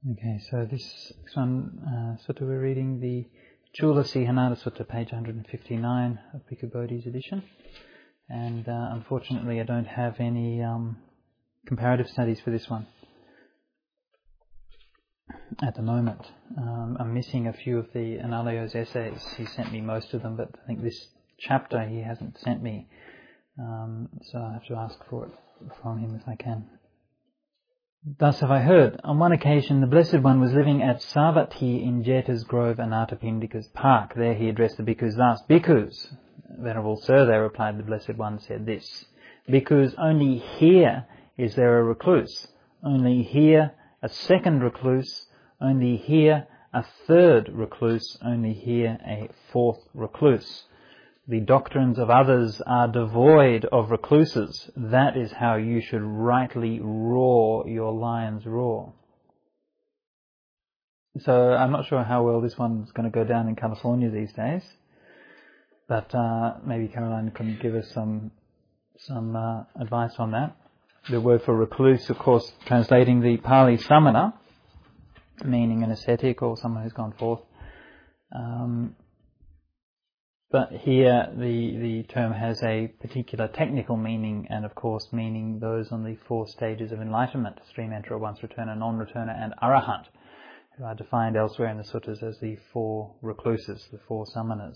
Okay, so this one, sutta, we're reading the Chula Sihanada Sutta, page 159 of Bhikkhu Bodhi's edition. And unfortunately I don't have any comparative studies for this one at the moment. I'm missing a few of the Analayo's essays. He sent me most of them, but I think this chapter he hasn't sent me. So I have to ask for it from him if I can. Thus have I heard. On one occasion the Blessed One was living at Savatthi in Jeta's Grove, Anathapindika's park. There he addressed the bhikkhus thus: Bhikkhus, Venerable Sir, they replied, the Blessed One said this: Bhikkhus, only here is there a recluse, only here a second recluse, only here a third recluse, only here a fourth recluse. The doctrines of others are devoid of recluses. That is how you should rightly roar your lion's roar. So I'm not sure how well this one's going to go down in California these days, but maybe Caroline can give us some advice on that. The word for recluse, of course, translating the Pali samana, meaning an ascetic or someone who's gone forth. But here the term has a particular technical meaning, and of course meaning those on the four stages of enlightenment: stream enterer, once returner, non-returner, and arahant, who are defined elsewhere in the suttas as the four recluses, the four samanas.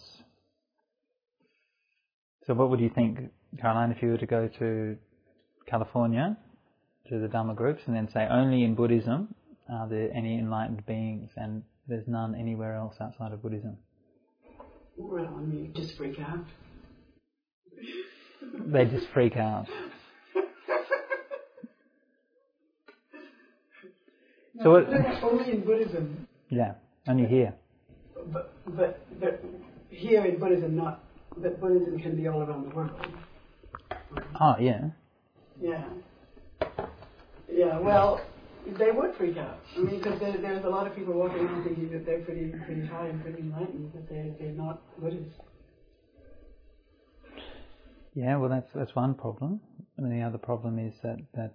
So what would you think, Caroline, if you were to go to California, to the Dhamma groups, and then say only in Buddhism are there any enlightened beings, and there's none anywhere else outside of Buddhism? Well, I mean, you just freak out. They just freak out. No, so what, only in Buddhism. Yeah, only here. But here in Buddhism, not that Buddhism can be all around the world. Oh, yeah. Yeah. Yeah. Well, they would freak out. I mean, because there's a lot of people walking around thinking that they're pretty high and pretty enlightened, but they're not Buddhists. Yeah, well, that's one problem. And the other problem is that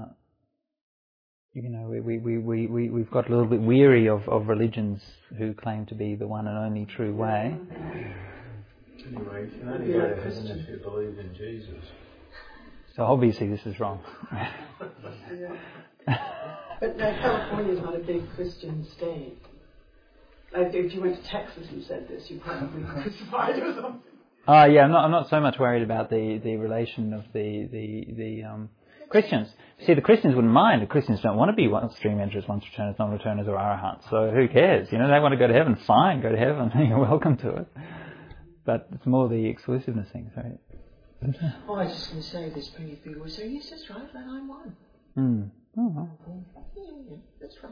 you know, we've got a little bit weary of religions who claim to be the one and only true way. Anyway, you can only go to heaven if you believe in Jesus. So obviously this is wrong. But California is not a big Christian state. Like if you went to Texas and said this, you'd probably be crucified or something. Yeah, I'm not so much worried about the relation of the Christians. See, the Christians wouldn't mind. The Christians don't want to be stream enterers, once returners, non-returners, or arahants. So who cares? You know, they want to go to heaven. Fine, go to heaven. You're welcome to it. But it's more the exclusiveness thing. Sorry. Oh, I was just going to say, this pretty people would say, yes, that's right, and I'm one. Oh, well. Yeah, that's right.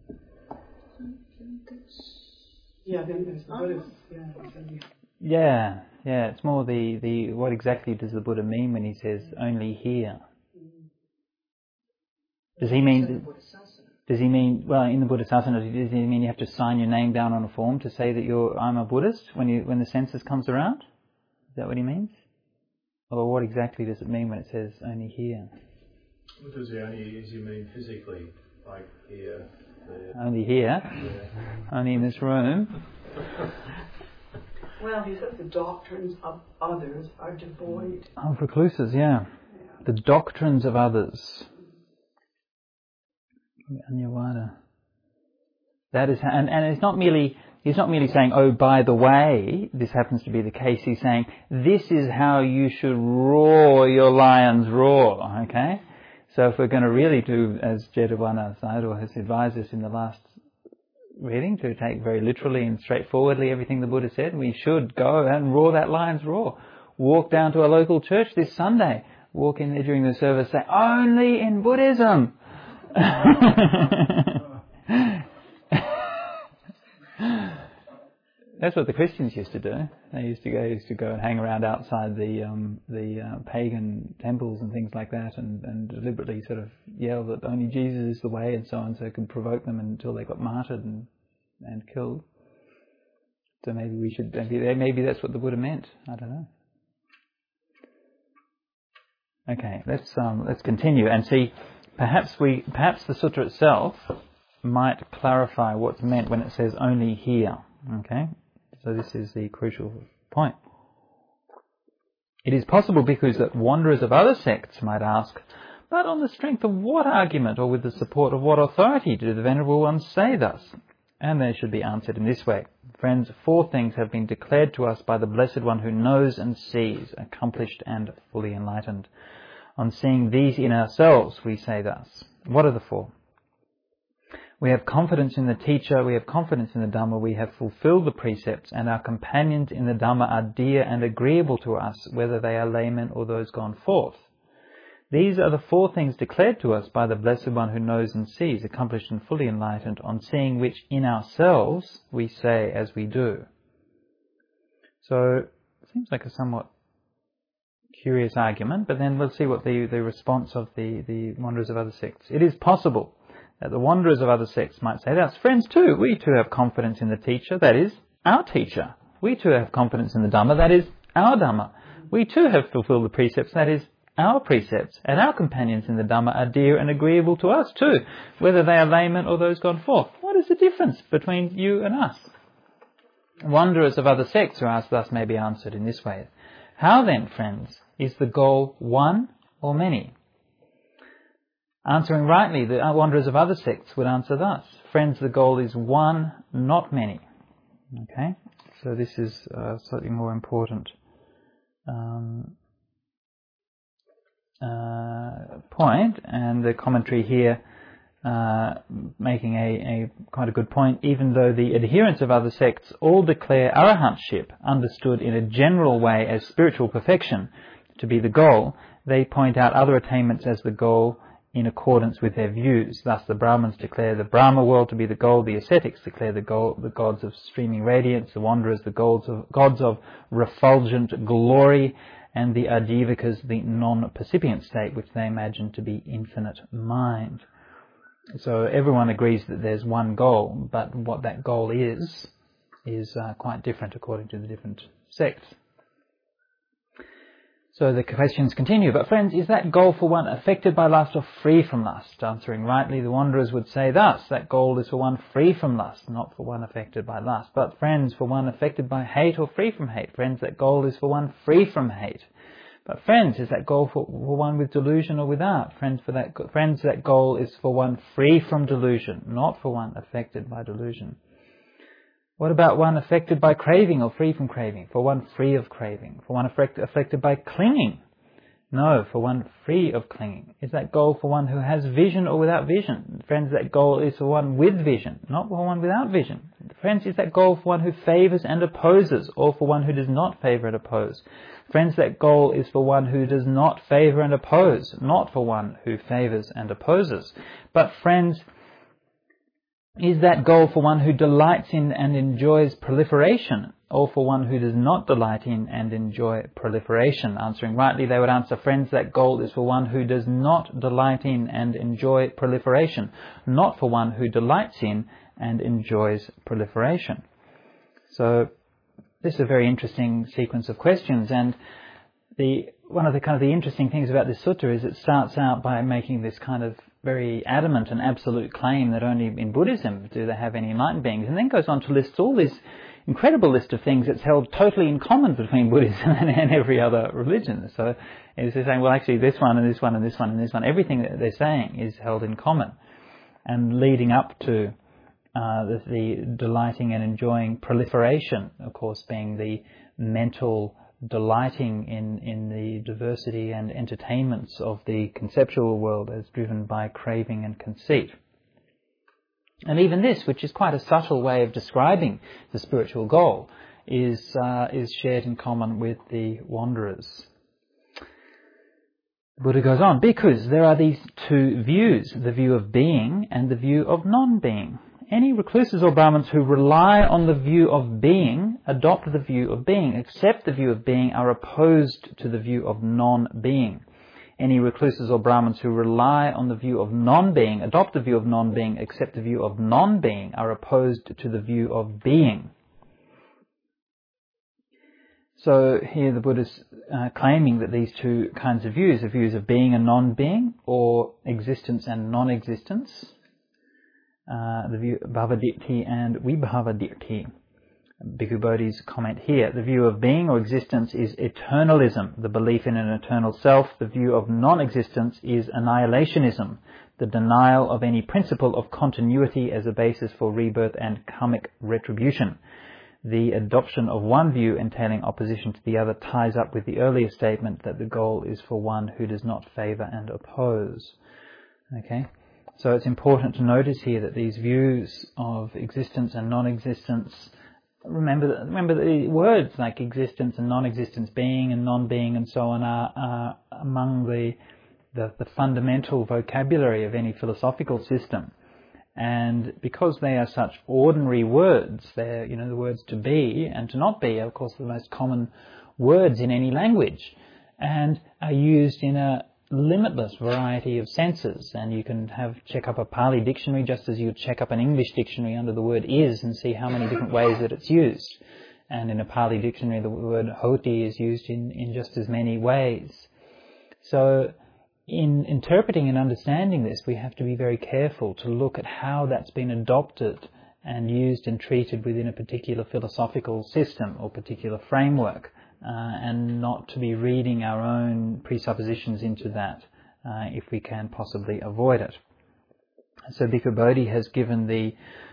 Yeah, then there's the Buddhists. Yeah. It's more the what exactly does the Buddha mean when he says only here? Does he mean? Well, in the Buddhasasana, does he mean you have to sign your name down on a form to say that I'm a Buddhist when the census comes around? Is that what he means? Or what exactly does it mean when it says only here? What does he mean physically? Like here, there? Only here? Yeah. Only in this room? Well, he says the doctrines of others are devoid of recluses, yeah. The doctrines of others. Anyavada. That is, and it's not merely. He's not merely saying, oh, by the way, this happens to be the case. He's saying, this is how you should roar your lion's roar, okay? So if we're going to really do, as Jetavana Sayadaw has advised us in the last reading, to take very literally and straightforwardly everything the Buddha said, we should go and roar that lion's roar. Walk down to a local church this Sunday. Walk in there during the service, say, only in Buddhism. That's what the Christians used to do. They used to go and hang around outside the pagan temples and things like that, and deliberately sort of yell that only Jesus is the way and so on, so it could provoke them until they got martyred and killed. So maybe that's what the Buddha meant. I don't know. Okay, let's continue and see. Perhaps the sutta itself might clarify what's meant when it says only here. Okay? So this is the crucial point. It is possible because that wanderers of other sects might ask, but on the strength of what argument or with the support of what authority do the Venerable Ones say thus? And they should be answered in this way. Friends, 4 things have been declared to us by the Blessed One who knows and sees, accomplished and fully enlightened. On seeing these in ourselves, we say thus. What are the 4? We have confidence in the teacher, we have confidence in the Dhamma, we have fulfilled the precepts, and our companions in the Dhamma are dear and agreeable to us, whether they are laymen or those gone forth. These are the 4 things declared to us by the Blessed One who knows and sees, accomplished and fully enlightened, on seeing which in ourselves we say as we do. So, it seems like a somewhat curious argument, but then we'll see what the response of the wanderers of other sects. It is possible that the wanderers of other sects might say, that's friends too. We too have confidence in the teacher, that is, our teacher. We too have confidence in the Dhamma, that is, our Dhamma. We too have fulfilled the precepts, that is, our precepts. And our companions in the Dhamma are dear and agreeable to us too, whether they are laymen or those gone forth. What is the difference between you and us? Wanderers of other sects who ask thus may be answered in this way. How then, friends, is the goal one or many? Answering rightly, the wanderers of other sects would answer thus. Friends, the goal is one, not many. Okay? So this is a slightly more important point, and the commentary here making a quite a good point. Even though the adherents of other sects all declare arahantship, understood in a general way as spiritual perfection, to be the goal, they point out other attainments as the goal in accordance with their views. Thus the Brahmins declare the Brahma world to be the goal, the ascetics declare the gods of streaming radiance, the wanderers the gods of refulgent glory, and the Ajivakas the non-percipient state, which they imagine to be infinite mind. So everyone agrees that there's one goal, but what that goal is quite different according to the different sects. So the questions continue. But friends, is that goal for one affected by lust or free from lust? Answering rightly, the wanderers would say thus, that goal is for one free from lust, not for one affected by lust. But friends, for one affected by hate or free from hate? Friends, that goal is for one free from hate. But friends, is that goal for one with delusion or without? Friends, that goal is for one free from delusion, not for one affected by delusion. What about one affected by craving or free from craving? For one free of craving. For one affected by clinging? No, for one free of clinging. Is that goal for one who has vision or without vision? Friends, that goal is for one with vision, not for one without vision. Friends, is that goal for one who favours and opposes, or for one who does not favour and oppose? Friends, that goal is for one who does not favour and oppose, not for one who favours and opposes. But friends, is that goal for one who delights in and enjoys proliferation, or for one who does not delight in and enjoy proliferation? Answering rightly, they would answer, friends, that goal is for one who does not delight in and enjoy proliferation, not for one who delights in and enjoys proliferation. So this is a very interesting sequence of questions, and one of the interesting things about this sutta is it starts out by making this kind of very adamant and absolute claim that only in Buddhism do they have any enlightened beings, and then goes on to list all this incredible list of things that's held totally in common between Buddhism and every other religion. So it's saying, well, actually this one and this one and this one and this one, everything that they're saying is held in common, and leading up to the delighting and enjoying proliferation, of course, being the mental delighting in the diversity and entertainments of the conceptual world as driven by craving and conceit. And even this, which is quite a subtle way of describing the spiritual goal, is shared in common with the wanderers. The Buddha goes on, because there are these 2 views, the view of being and the view of non-being. Any recluses or Brahmins who rely on the view of being adopt the view of being, accept the view of being, are opposed to the view of non-being. Any recluses or Brahmins who rely on the view of non-being, adopt the view of non-being, accept the view of non-being, are opposed to the view of being. So here the Buddha's claiming that these 2 kinds of views, the views of being and non-being, or existence and non-existence, the view Bhavaditthi and Vibhavaditthi. Bhikkhu Bodhi's comment here: the view of being or existence is eternalism, the belief in an eternal self. The view of non-existence is annihilationism, the denial of any principle of continuity as a basis for rebirth and karmic retribution. The adoption of one view entailing opposition to the other ties up with the earlier statement that the goal is for one who does not favour and oppose. Okay, so it's important to notice here that these views of existence and non-existence, remember the words like existence and non-existence, being and non-being and so on are among the fundamental vocabulary of any philosophical system. And because they are such ordinary words, they're, the words to be and to not be are, of course, the most common words in any language, and are used in a limitless variety of senses. And you can check up a Pali dictionary just as you would check up an English dictionary under the word is and see how many different ways that it's used. And in a Pali dictionary, the word hoti is used in just as many ways. So in interpreting and understanding this, we have to be very careful to look at how that's been adopted and used and treated within a particular philosophical system or particular framework, and not to be reading our own presuppositions into that if we can possibly avoid it. So Bhikkhu Bodhi has given the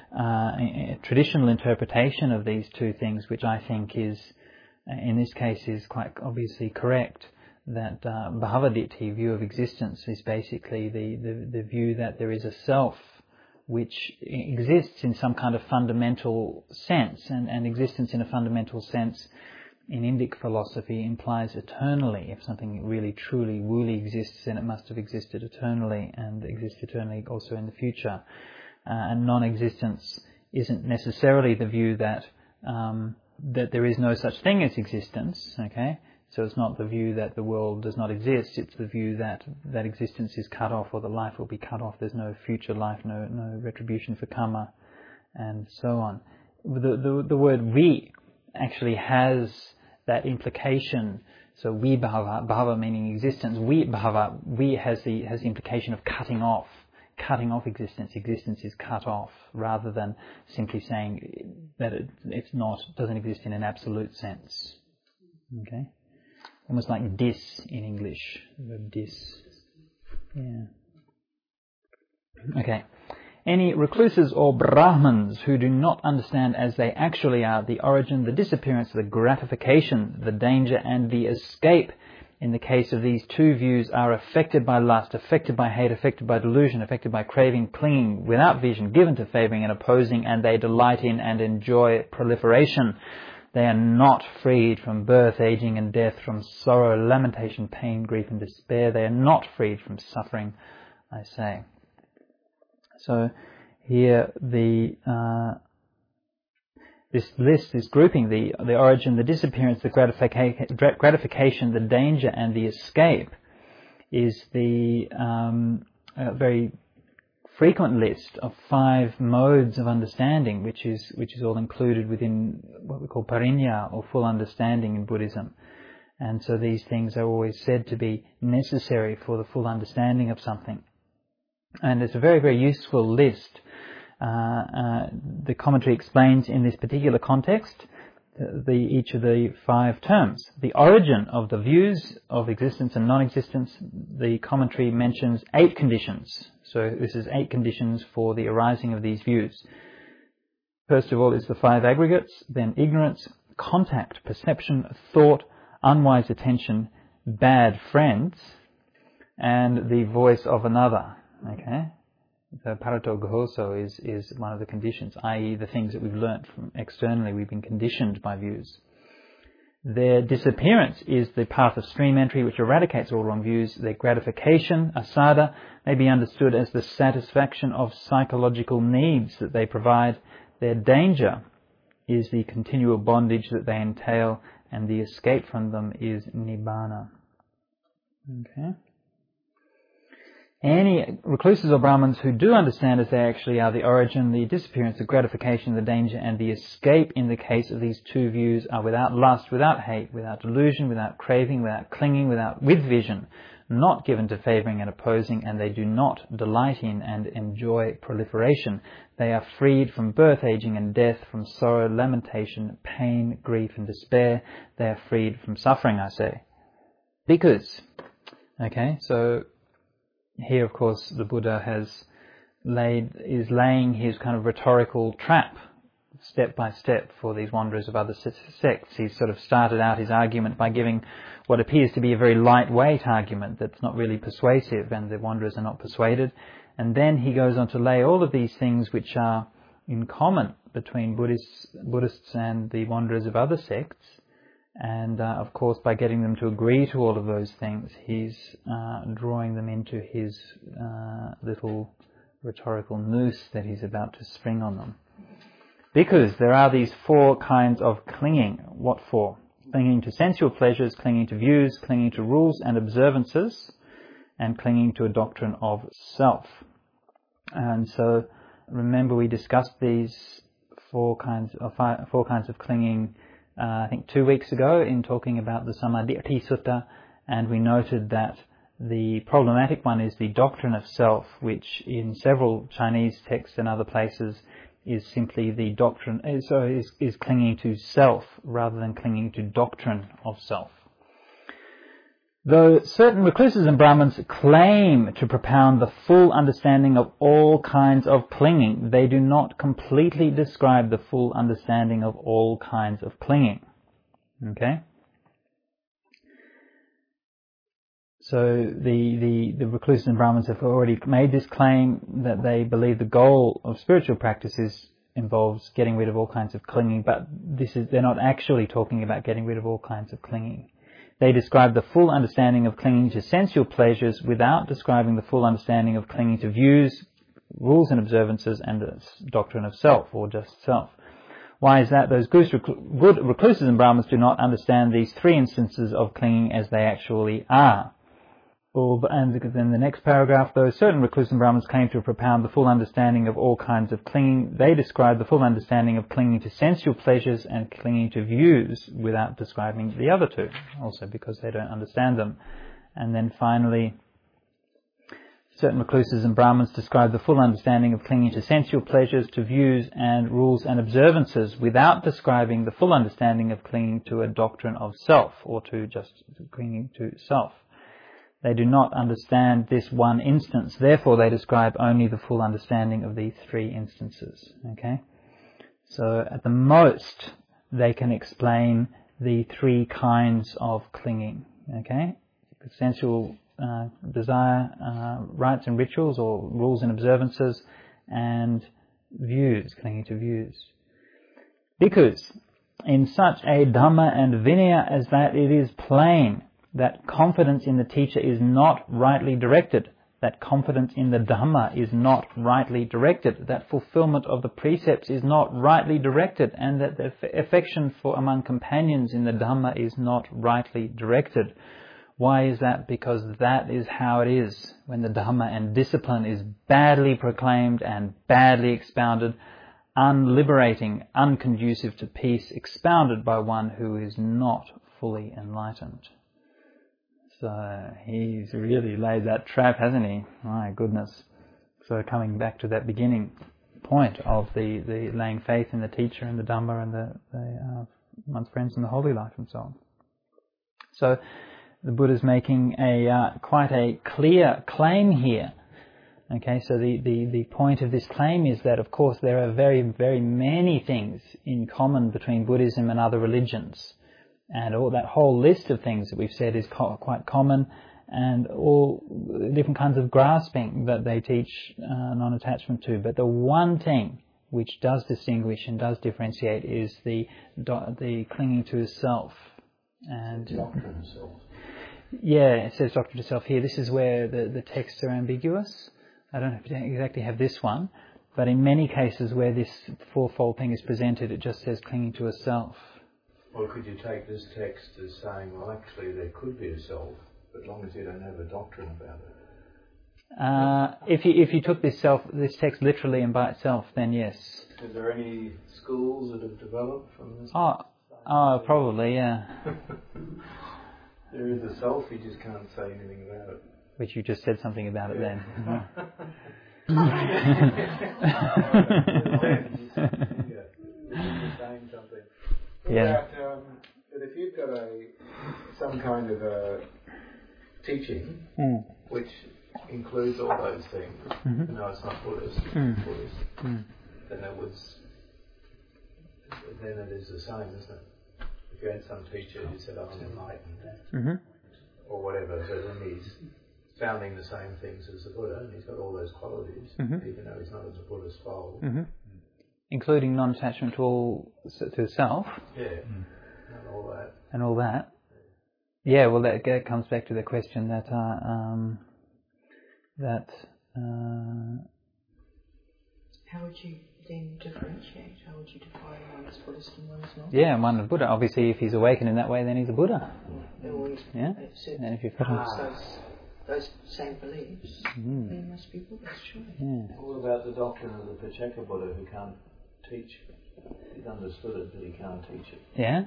traditional interpretation of these two things, which I think is, in this case, is quite obviously correct. That Bhavaditthi view of existence is basically the view that there is a self which exists in some kind of fundamental sense, and existence in a fundamental sense in Indic philosophy implies eternally. If something really truly wholly exists, then it must have existed eternally and exist eternally also in the future. And non-existence isn't necessarily the view that there is no such thing as existence, okay? So it's not the view that the world does not exist, it's the view that existence is cut off, or the life will be cut off, there's no future life, no retribution for karma, and so on. The word vi actually has that implication. So vibhava meaning existence, vi has the implication of cutting off existence. Existence is cut off, rather than simply saying that it's not, doesn't exist in an absolute sense. Okay? Almost like dis in English, the word dis. Yeah. Okay. Any recluses or Brahmins who do not understand as they actually are the origin, the disappearance, the gratification, the danger and the escape in the case of these two views are affected by lust, affected by hate, affected by delusion, affected by craving, clinging, without vision, given to favouring and opposing, and they delight in and enjoy proliferation. They are not freed from birth, aging and death, from sorrow, lamentation, pain, grief and despair. They are not freed from suffering, I say. So here this grouping, the origin, the disappearance, the gratification, the danger and the escape is the very frequent list of 5 modes of understanding, which is all included within what we call parinya, or full understanding in Buddhism. And so these things are always said to be necessary for the full understanding of something. And it's a very, very useful list. The commentary explains in this particular context each of the 5 terms. The origin of the views of existence and non-existence, the commentary mentions 8 conditions. So this is 8 conditions for the arising of these views. First of all is the 5 aggregates, then ignorance, contact, perception, thought, unwise attention, bad friends, and the voice of another. Okay? So parato gohoso is one of the conditions, i.e. the things that we've learnt from externally, we've been conditioned by views. Their disappearance is the path of stream entry which eradicates all wrong views. Their gratification, asada, may be understood as the satisfaction of psychological needs that they provide. Their danger is the continual bondage that they entail, and the escape from them is nibbana. Okay. Any recluses or Brahmins who do understand as they actually are the origin, the disappearance, the gratification, the danger and the escape in the case of these two views are without lust, without hate, without delusion, without craving, without clinging, with vision, not given to favouring and opposing, and they do not delight in and enjoy proliferation. They are freed from birth, aging and death, from sorrow, lamentation, pain, grief and despair. They are freed from suffering, I say. Because, okay, so here of course the Buddha is laying his kind of rhetorical trap step by step for these wanderers of other sects. He's sort of started out his argument by giving what appears to be a very lightweight argument that's not really persuasive, and the wanderers are not persuaded. And then he goes on to lay all of these things which are in common between Buddhists and the wanderers of other sects. And of course, by getting them to agree to all of those things, he's drawing them into his little rhetorical noose that he's about to spring on them. Because there are these 4 kinds of clinging. What for? Clinging to sensual pleasures, clinging to views, clinging to rules and observances, and clinging to a doctrine of self. And so, remember we discussed these 4 kinds of clinging, I think 2 weeks ago, in talking about the Samadhi Sutta, and we noted that the problematic one is the doctrine of self, which in several Chinese texts and other places is simply the doctrine, is clinging to self rather than clinging to doctrine of self. Though certain recluses and Brahmins claim to propound the full understanding of all kinds of clinging, they do not completely describe the full understanding of all kinds of clinging. Okay? So the recluses and Brahmins have already made this claim that they believe the goal of spiritual practices involves getting rid of all kinds of clinging, but they're not actually talking about getting rid of all kinds of clinging. They describe the full understanding of clinging to sensual pleasures without describing the full understanding of clinging to views, rules and observances, and the doctrine of self, or just self. Why is that? Those good recluses and Brahmins do not understand these 3 instances of clinging as they actually are. And then the next paragraph, though certain recluses and Brahmins claim to propound the full understanding of all kinds of clinging, they describe the full understanding of clinging to sensual pleasures and clinging to views without describing the other 2, also because they don't understand them. And then finally, certain recluses and Brahmins describe the full understanding of clinging to sensual pleasures, to views and rules and observances without describing the full understanding of clinging to a doctrine of self, or to just clinging to self. They do not understand this one instance, therefore they describe only the full understanding of these 3 instances. Okay? So at the most, they can explain the 3 kinds of clinging. Okay? Sensual desire, rites and rituals, or rules and observances, and views, clinging to views. Because in such a Dhamma and Vinaya as that, it is plain that confidence in the teacher is not rightly directed, that confidence in the Dhamma is not rightly directed, that fulfillment of the precepts is not rightly directed, and that the affection for among companions in the Dhamma is not rightly directed. Why is that? Because that is how it is when the Dhamma and discipline is badly proclaimed and badly expounded, unliberating, unconducive to peace, expounded by one who is not fully enlightened. So he's really laid that trap, hasn't he? My goodness. So coming back to that beginning point of the laying faith in the teacher and the Dhamma and one's friends in the holy life and so on. So the Buddha's making quite a clear claim here. Okay, so the point of this claim is that, of course, there are very, very many things in common between Buddhism and other religions. And all that whole list of things that we've said is quite common, and all different kinds of grasping that they teach non-attachment to. But the one thing which does distinguish and does differentiate is the clinging to self. And Doctrine of self. Yeah, it says doctrine of self here. This is where the texts are ambiguous. I don't exactly have this one, but in many cases where this 4-fold thing is presented, it just says clinging to a self. Or could you take this text as saying, well, actually there could be a self, but as long as you don't have a doctrine about it? If you took this text literally and by itself, then yes. Is there any schools that have developed from this? Oh, probably, yeah. There is a self, you just can't say anything about it. Which you just said something about it then. saying something. Yeah. But if you've got some kind of a teaching which includes all those things, no, it's not Buddhist, then it is the same, isn't it? If you had some teacher who said, I'm enlightened, or whatever, so then he's founding the same things as the Buddha, and he's got all those qualities, even though he's not as a Buddhist fold. Including non-attachment to self. Yeah, and all that. And all that. Yeah, well, that comes back to the question that how would you then differentiate? How would you define one as Buddhist and one as not? Yeah, one is Buddha. Obviously, if he's awakened in that way, then he's a Buddha. Yeah. And if you've got those same beliefs, they must be Buddhist, surely. Yeah. What about the doctrine of the Pacceka Buddha who can't teach? He's understood it, but he can't teach it. Yeah.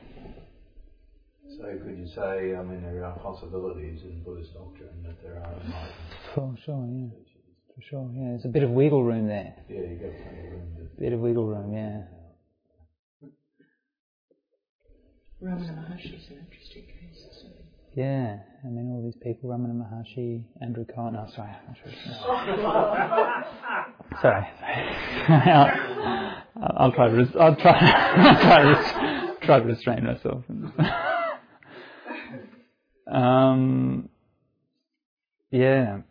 So could you say, there are possibilities in Buddhist doctrine that there are enlightened? For sure, yeah. For sure, yeah. There's a bit of wiggle room there. Yeah, you got plenty of room. Bit of wiggle room, yeah. Ramana Maharshi is an interesting case, isn't it? Yeah, all these people, Ramana Maharshi, Andrew Cohen, sorry. Sorry. I'll try to restrain myself. Yeah.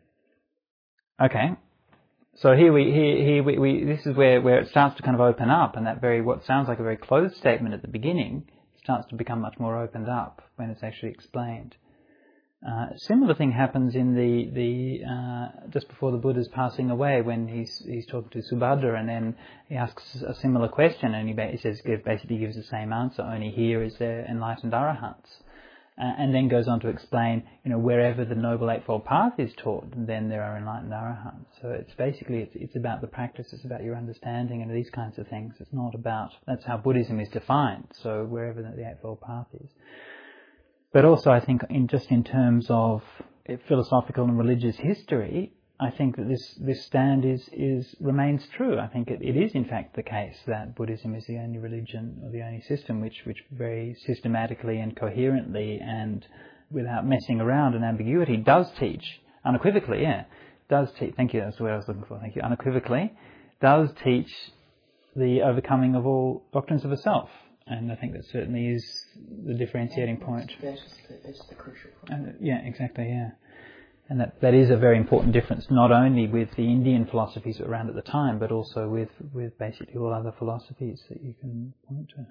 Okay. So here we this is where it starts to kind of open up, and that what sounds like a very closed statement at the beginning starts to become much more opened up when it's actually explained. A similar thing happens in the just before the Buddha's passing away, when he's talking to Subhadra, and then he asks a similar question, and he basically gives the same answer. Only here is there enlightened arahants, and then goes on to explain, wherever the Noble Eightfold Path is taught, then there are enlightened arahants. So it's basically it's about the practice, it's about your understanding and these kinds of things. It's not about, that's how Buddhism is defined. So wherever the Eightfold Path is. But also, I think, in terms of philosophical and religious history, I think that this stand remains true. I think it is in fact the case that Buddhism is the only religion or the only system which very systematically and coherently and without messing around and ambiguity does teach unequivocally. Thank you. That's what I was looking for. Thank you. Unequivocally does teach the overcoming of all doctrines of the self. And I think that certainly is the differentiating point. That's the crucial point. Yeah, exactly, yeah. And that is a very important difference, not only with the Indian philosophies that were around at the time, but also with basically all other philosophies that you can point to.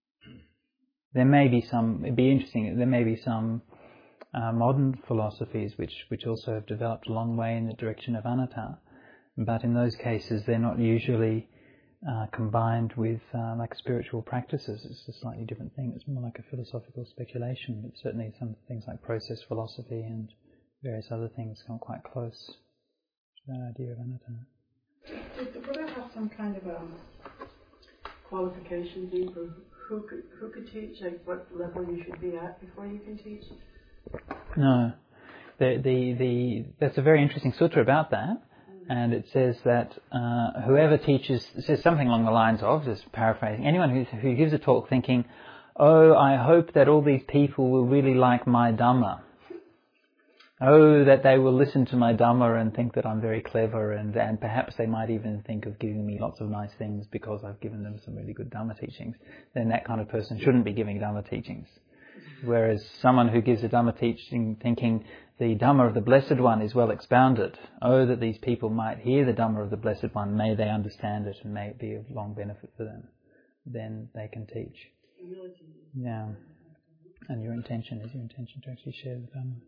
There may be some, it'd be interesting, there may be some modern philosophies which also have developed a long way in the direction of anatta, but in those cases they're not usually combined with like spiritual practices. It's a slightly different thing. It's more like a philosophical speculation, but certainly some things like process philosophy and various other things come quite close to that idea of anatta. Did the Buddha have some kind of qualification thing for who could teach, like what level you should be at before you can teach? No. That's a very interesting sutra about that. And it says that whoever teaches, it says something along the lines of, just paraphrasing, anyone who gives a talk thinking, oh, I hope that all these people will really like my Dhamma. Oh, that they will listen to my Dhamma and think that I'm very clever, and perhaps they might even think of giving me lots of nice things because I've given them some really good Dhamma teachings. Then that kind of person shouldn't be giving Dhamma teachings. Whereas someone who gives a Dhamma teaching thinking the Dhamma of the Blessed One is well expounded, oh, that these people might hear the Dhamma of the Blessed One, may they understand it and may it be of long benefit for them, then they can teach. Yeah. And your intention to actually share the Dhamma.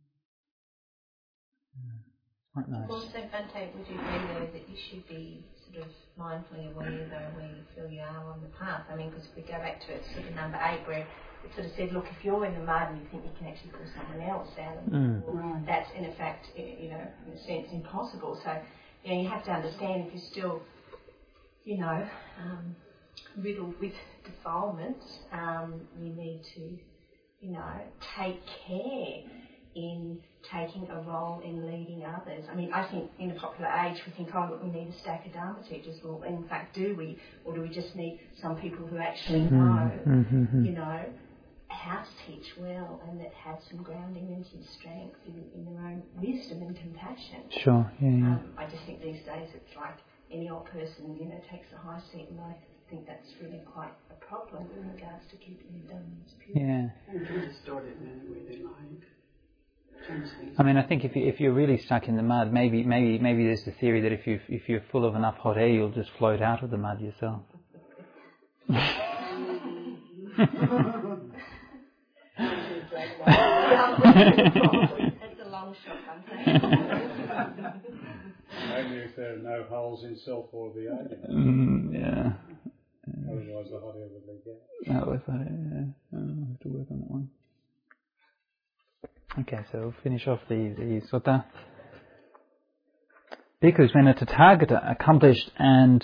Quite nice. Also, Bhante, would you agree though that you should be sort of mindfully aware though where you feel you are on the path? I mean, because if we go back to it, sort of number 8, where it sort of said, look, if you're in the mud and you think you can actually pull someone else out of the pool, that's in effect, in a sense, impossible. So, you have to understand if you're still, riddled with defilements, you need to, take care in taking a role in leading others. I mean, I think in a popular age we think, oh, look, we need a stack of Dharma teachers. Well, in fact, do we? Or do we just need some people who actually know, you know, how to teach well and that have some grounding and some strength in their own wisdom and compassion? Sure, yeah. I just think these days it's like any old person, you know, takes a high seat, and I think that's really quite a problem in regards to keeping your Dhammas pure. Yeah. You can distort it in any way they like. I mean, I think if you're really stuck in the mud, maybe there's the theory that if you're full of enough hot air, you'll just float out of the mud yourself. That's a long shot, I'm saying. Maybe if there are no holes in sulphur or the alien. Yeah. Otherwise the hot air would leak out. That was hot air, yeah. I'll have to work on that one. Okay, so we'll finish off the sutta. Bhikkhus, when a Tathagata accomplished and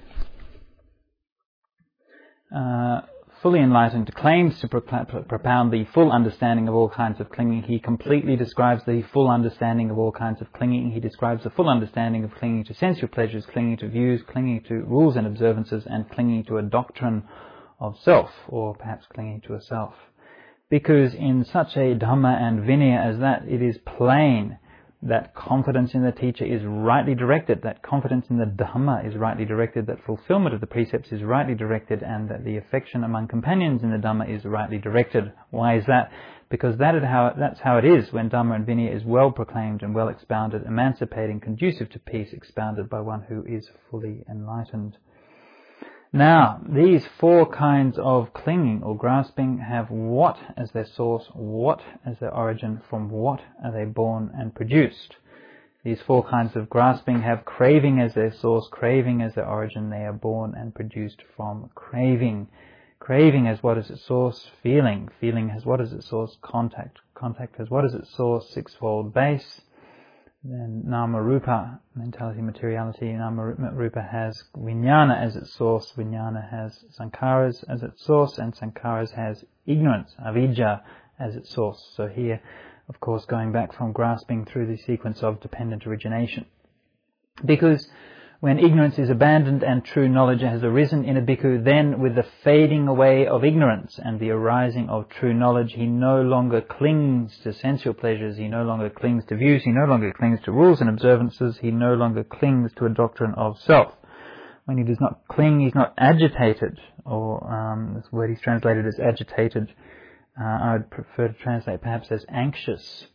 fully enlightened claims to propound the full understanding of all kinds of clinging, he completely describes the full understanding of all kinds of clinging. He describes the full understanding of clinging to sensual pleasures, clinging to views, clinging to rules and observances, and clinging to a doctrine of self, or perhaps clinging to a self. Because in such a Dhamma and Vinaya as that, it is plain that confidence in the teacher is rightly directed, that confidence in the Dhamma is rightly directed, that fulfillment of the precepts is rightly directed, and that the affection among companions in the Dhamma is rightly directed. Why is that? Because that's how it is when Dhamma and Vinaya is well proclaimed and well expounded, emancipating, conducive to peace, expounded by one who is fully enlightened. Now, these four kinds of clinging or grasping have what as their source, what as their origin, from what are they born and produced. These four kinds of grasping have craving as their source, craving as their origin. They are born and produced from craving. Craving has what is its source? Feeling. Feeling has what is its source? Contact. Contact has what is its source? Sixfold base. Then Nama Rupa, mentality, materiality. Nama Rupa has Vijnana as its source. Vijnana has Sankharas as its source, and Sankharas has ignorance, Avidya, as its source. So here, of course, going back from grasping through the sequence of dependent origination. Because when ignorance is abandoned and true knowledge has arisen in a bhikkhu, then with the fading away of ignorance and the arising of true knowledge, he no longer clings to sensual pleasures, he no longer clings to views, he no longer clings to rules and observances, he no longer clings to a doctrine of self. When he does not cling, he's not agitated, or this word is translated as agitated. I would prefer to translate perhaps as anxious.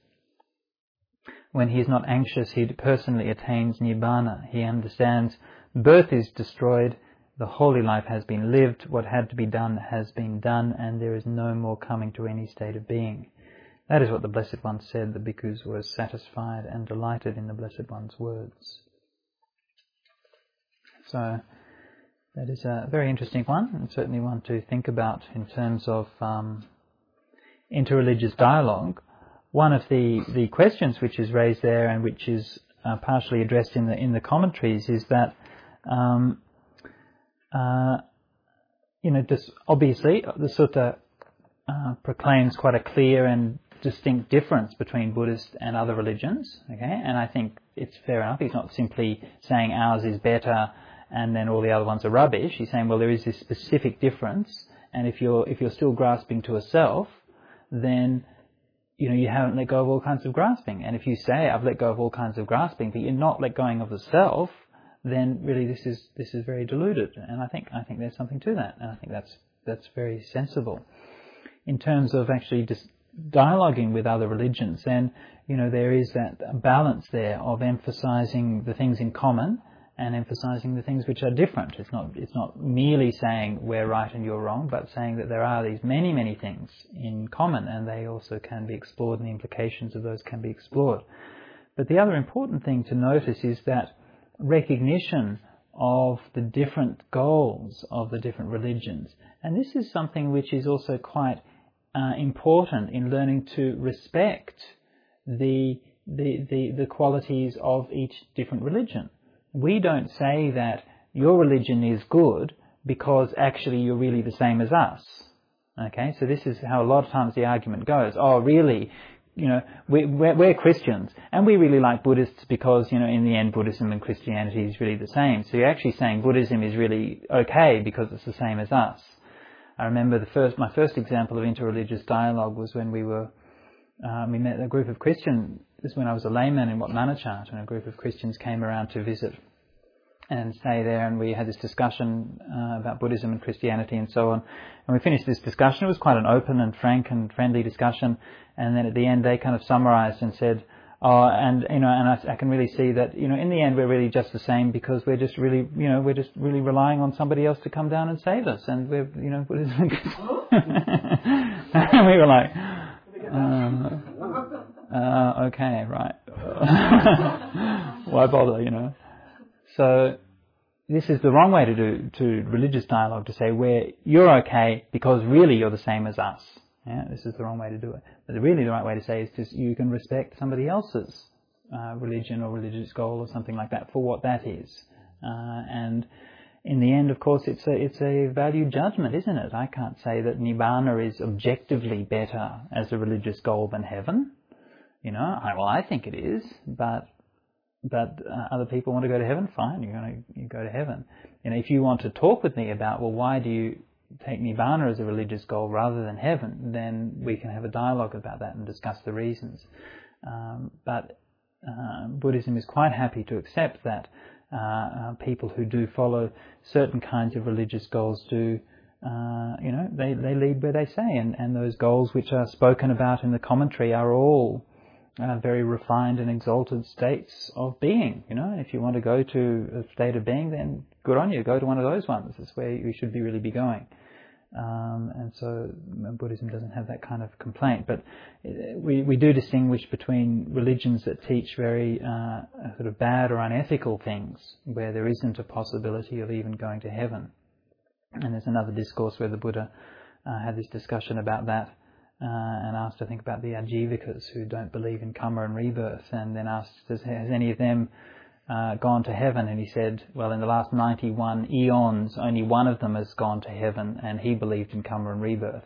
When he is not anxious, he personally attains Nibbana. He understands birth is destroyed, the holy life has been lived, what had to be done has been done, and there is no more coming to any state of being. That is what the Blessed One said. The bhikkhus were satisfied and delighted in the Blessed One's words. So, that is a very interesting one, and certainly one to think about in terms of interreligious dialogue. One of the questions which is raised there and which is partially addressed in the commentaries is that obviously the sutta proclaims quite a clear and distinct difference between Buddhist and other religions. Okay, and I think it's fair enough. He's not simply saying ours is better and then all the other ones are rubbish. He's saying, well, there is this specific difference, and if you're still grasping to a self, then you haven't let go of all kinds of grasping. And if you say, I've let go of all kinds of grasping, but you're not let going of the self, then really this is very deluded. And I think there's something to that. And I think that's very sensible. In terms of actually just dialoguing with other religions, then, there is that balance there of emphasizing the things in common and emphasizing the things which are different. It's not merely saying we're right and you're wrong, but saying that there are these many, many things in common, and they also can be explored, and the implications of those can be explored. But the other important thing to notice is that recognition of the different goals of the different religions. And this is something which is also quite important in learning to respect the qualities of each different religion. We don't say that your religion is good because actually you're really the same as us. Okay, so this is how a lot of times the argument goes. Oh, really? we're Christians, and we really like Buddhists because, in the end, Buddhism and Christianity is really the same. So you're actually saying Buddhism is really okay because it's the same as us. I remember my first example of interreligious dialogue was when we met a group of Christians. This is when I was a layman in Wat Nanachat, and a group of Christians came around to visit and stay there, and we had this discussion about Buddhism and Christianity and so on. And we finished this discussion. It was quite an open and frank and friendly discussion. And then at the end, they kind of summarised and said, I can really see that, in the end, we're really just the same because we're just really relying on somebody else to come down and save us. And we're, Buddhism. And we were like, okay, right. Why bother, So this is the wrong way to do religious dialogue, to say you're okay because really you're the same as us. Yeah, this is the wrong way to do it. But the right way to say is you can respect somebody else's religion or religious goal or something like that for what that is. And in the end, of course, it's a value judgment, isn't it? I can't say that Nibbana is objectively better as a religious goal than heaven. I think it is, but other people want to go to heaven, fine, you go to heaven. If you want to talk with me about, why do you take Nibbana as a religious goal rather than heaven, then we can have a dialogue about that and discuss the reasons. But Buddhism is quite happy to accept that people who do follow certain kinds of religious goals do, they lead where they say, and those goals which are spoken about in the commentary are all very refined and exalted states of being. If you want to go to a state of being, then good on you, go to one of those ones. That's where you should really be going. And so Buddhism doesn't have that kind of complaint. But we do distinguish between religions that teach very sort of bad or unethical things, where there isn't a possibility of even going to heaven. And there's another discourse where the Buddha had this discussion about that, and asked, I think, about the Ajivikas who don't believe in karma and rebirth, and then asked, has any of them gone to heaven? And he said, well, in the last 91 eons, only one of them has gone to heaven, and he believed in karma and rebirth.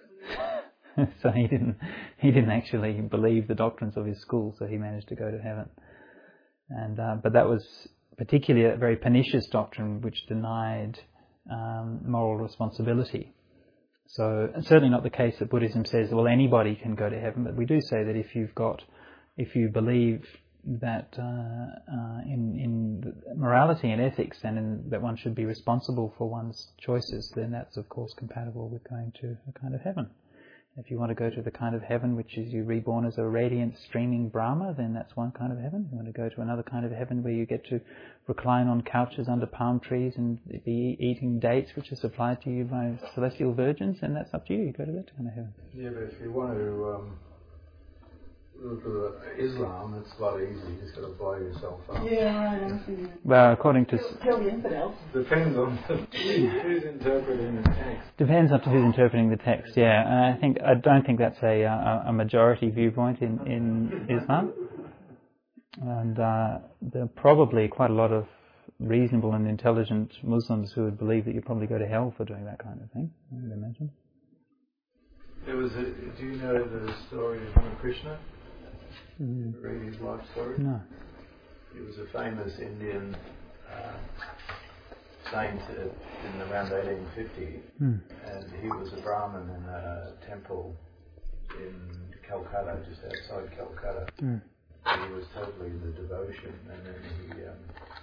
So he didn't actually believe the doctrines of his school, so he managed to go to heaven. And but that was particularly a very pernicious doctrine which denied moral responsibility. So it's certainly not the case that Buddhism says, well, anybody can go to heaven, but we do say that if you believe that in morality and ethics, and that one should be responsible for one's choices, then that's of course compatible with going to a kind of heaven. If you want to go to the kind of heaven which is you reborn as a radiant streaming Brahma, then that's one kind of heaven. If you want to go to another kind of heaven where you get to recline on couches under palm trees and be eating dates which are supplied to you by celestial virgins, then that's up to you. You go to that kind of heaven. Yeah, but if you want to look at Islam, it's a lot easier. You just got to blow yourself up. Yeah, right. Well, according to... Kill the infidels. Depends on who's interpreting the text. Depends on who's interpreting the text, yeah. I don't think that's a majority viewpoint in Islam. And there are probably quite a lot of reasonable and intelligent Muslims who would believe that you probably go to hell for doing that kind of thing, I would imagine. Do you know the story of Ramakrishna? Read his life story? No. He was a famous Indian saint in around 1850, and he was a Brahmin in a temple in Calcutta, just outside Calcutta. He was totally in the devotion, and then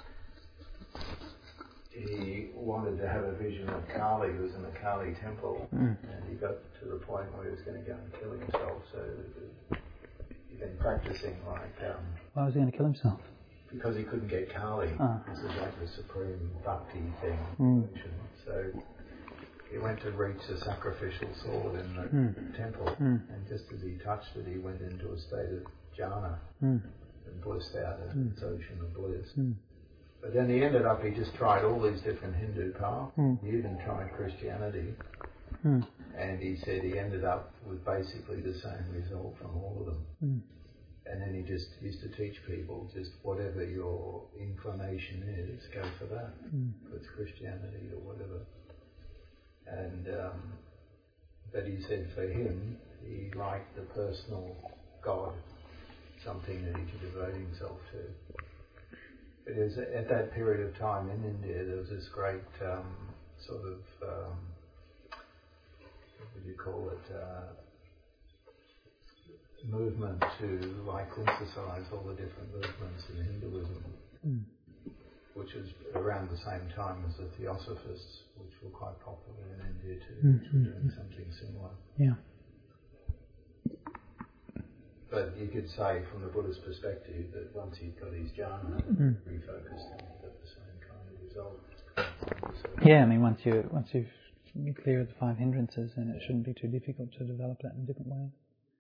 he wanted to have a vision of Kali. He was in the Kali temple, and he got to the point where he was going to go and kill himself. So he'd been practicing why was he going to kill himself? Because he couldn't get Kali. This is like the supreme bhakti thing. So he went to reach the sacrificial sword in the temple, and just as he touched it, he went into a state of jhana and blissed out in this ocean of bliss. But then he just tried all these different Hindu paths. He even tried Christianity. And he said he ended up with basically the same result from all of them. And then he just used to teach people, just whatever your inclination is, go for that. If it's Christianity or whatever. And but he said for him, he liked the personal God, something that he could devote himself to. But it was at that period of time in India, there was this great sort of, what would you call it, movement to synthesize all the different movements in Hinduism, which was around the same time as the Theosophists, which were quite popular in India too, which were doing something similar. Yeah. But you could say from the Buddhist perspective that once he'd got his jhana refocused, and he got the same kind of result. Yeah, I mean, once you've cleared the 5 hindrances, then it shouldn't be too difficult to develop that in different ways.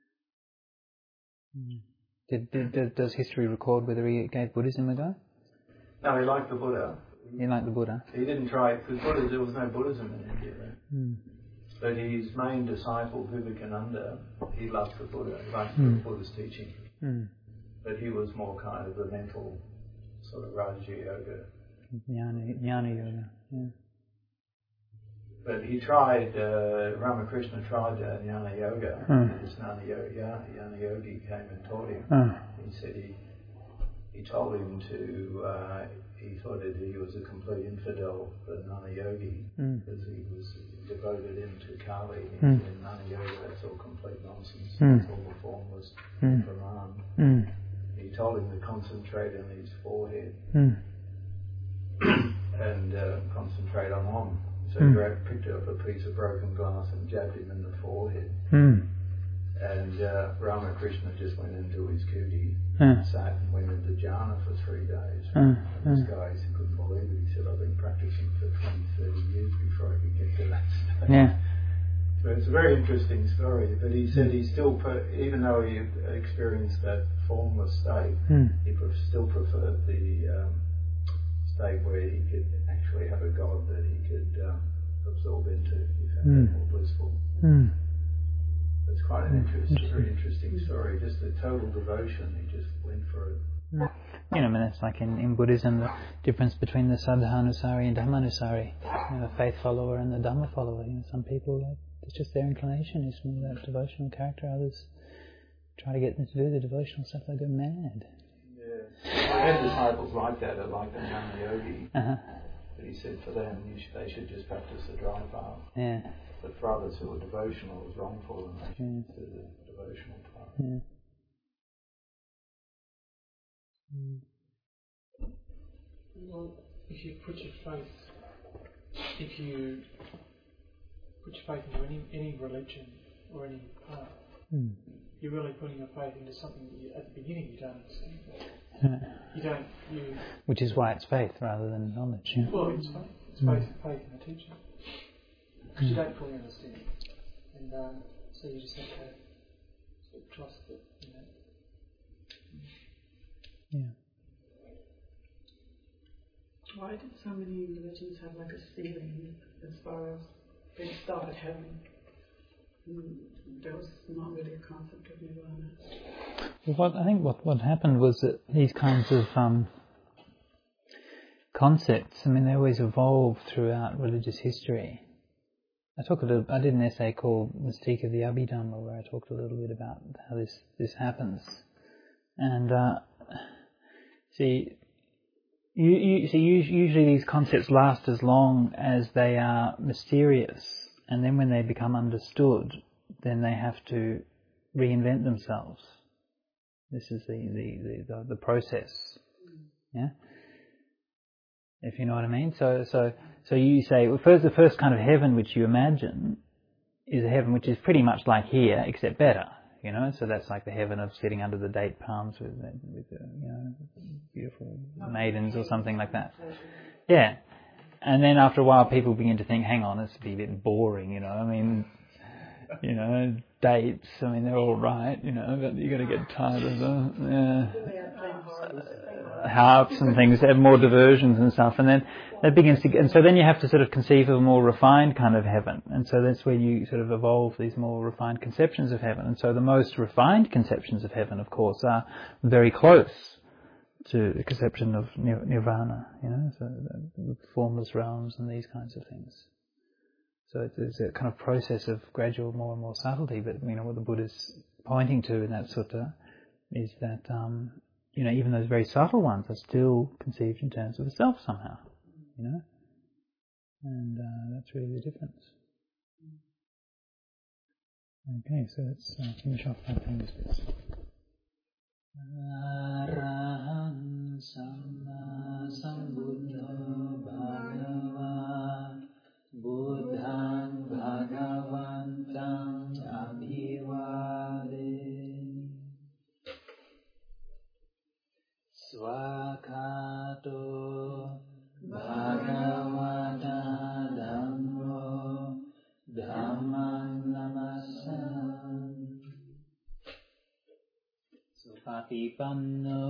Does history record whether he gave Buddhism a go? No, he liked the Buddha. He liked the Buddha. He didn't try, because there was no Buddhism in India then. But his main disciple, Vivekananda, he loved the Buddha, he liked the Buddha's teaching. But he was more kind of the mental sort of Raja Yoga. Jnana Yoga, yeah. But he tried, Ramakrishna tried Jnana Yoga. This Jnana Yogi came and taught him. He said he told him to, he thought that he was a complete infidel, the Jnana Yogi, because he was devoted him to Kali. He said, Jnana Yoga, that's all complete nonsense. It's all a formless Brahman. He told him to concentrate on his forehead and concentrate on Om. So he picked up a piece of broken glass and jabbed him in the forehead. And Ramakrishna just went into his kuti, sat and went into jhana for 3 days. And this guy, he couldn't believe it. He said, I've been practicing for 20, 30 years before I could get to that stage. Yeah. So it's a very interesting story. But he said he still, even though he experienced that formless state, he still preferred the state where he could actually have a God that he could absorb into. He found that more blissful. It's quite an very interesting story. Just the total devotion. He just went for it. You know, I mean, it's like in Buddhism, the difference between the Saddhanusari and Dhammanusari, the faith follower and the Dhamma follower. You know, some people, it's just their inclination is more that devotional character. Others try to get them to do the devotional stuff, they go mad. Yeah. I had disciples like that, like the Jnana Yogi. But he said for them, they should just practice the dry path. Yeah. But for others who are devotional, it was wrong for them. They should do the devotional path. Yeah. Well, if you put your faith into any religion or any path, you're really putting your faith into something that at the beginning you don't understand. Which is why it's faith rather than knowledge. Yeah? Well, it's faith. It's faith in the teaching. Because you don't fully understand. And so you just have to sort of trust it, you know. Yeah. Why did so many religions have like a ceiling as far as they started having? There was not really a concept of nirvana. Well, I think what happened was that these kinds of concepts, I mean, they always evolved throughout religious history. I did an essay called Mystique of the Abhidhamma, where I talked a little bit about how this happens. And usually these concepts last as long as they are mysterious, and then when they become understood, then they have to reinvent themselves. This is the process. Yeah. If you know what I mean. So you say, well, the first kind of heaven which you imagine is a heaven which is pretty much like here, except better. You know, so that's like the heaven of sitting under the date palms with beautiful maidens or something like that. Yeah. And then after a while, people begin to think, hang on, it's a bit boring. You know, I mean, dates. I mean, they're all right. You know, but you got to get tired of them. Harps and things, have more diversions and stuff, and then that begins to, and so then you have to sort of conceive of a more refined kind of heaven, and so that's where you sort of evolve these more refined conceptions of heaven. And so the most refined conceptions of heaven, of course, are very close to the conception of nirvana, you know, so the formless realms and these kinds of things. So it's a kind of process of gradual more and more subtlety. But what the Buddha's pointing to in that sutta is that even those very subtle ones are still conceived in terms of the self somehow. And that's really the difference. Okay, so let's finish off by playing this bit. Arahant Samma Sambuddho Bhagava Buddhaṃ Bhagavantaṃ Abhivādemi Svakato Bhagavata Dhammo Dhammaṃ Namassāmi Supatipanno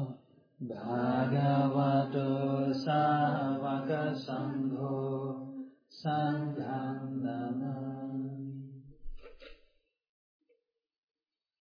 Bhagavato Sāvaka Sangho Sanghaṃ Namassāmi